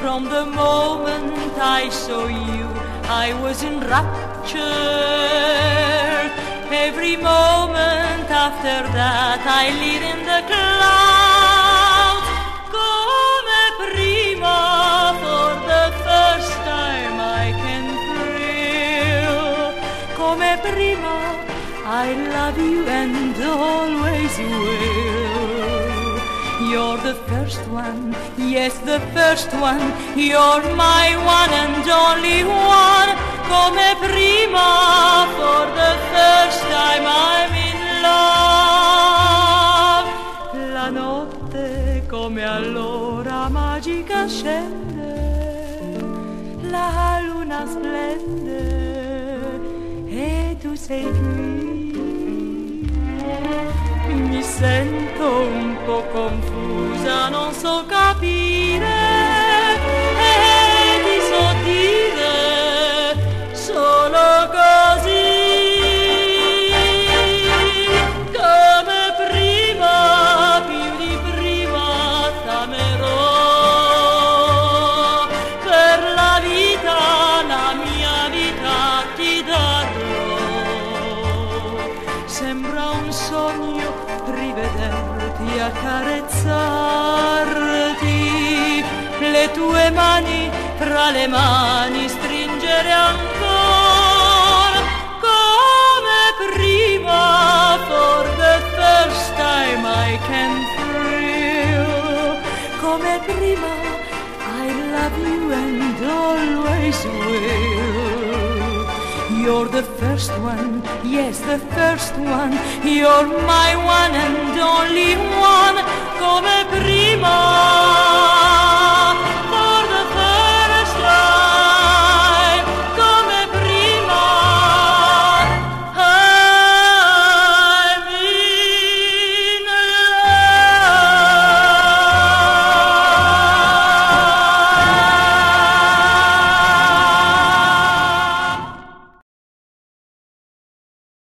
From the moment I saw you, I was enraptured. Every moment after that I live in the clouds. Come prima, for the first time I can thrill. Come prima, I love you and always will. You're the first one, yes, the first one. You're my one and only one. Come prima, for the first time I'm in love. La notte come allora magica scende, la luna splende e tu sei qui. Mi sento un po' confusa, non so capire e ti so dire solo così. Come prima, più di prima t'amerò. Per la vita, la mia vita ti darò. Sembra un sogno rivederti, accarezzarti, le tue mani fra le mani stringere ancora. Come prima, for the first time I can thrill. Come prima, I love you and always will. You're the first one, yes, the first one. You're my one and only one. Come prima.